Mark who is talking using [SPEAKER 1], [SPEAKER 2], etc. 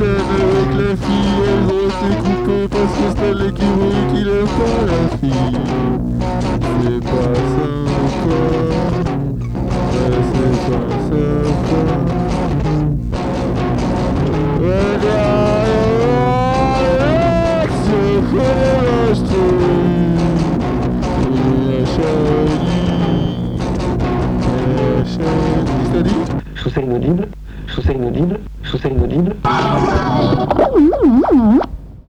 [SPEAKER 1] avec la fille, elles ont été coupées parce que c'était l'équivalent qui n'aime pas la fille. C'est pas sympa, mais c'est pas sympa. Regarde, je fais l'acheter.
[SPEAKER 2] Chaussée inaudible, chaussée inaudible, chaussée inaudible.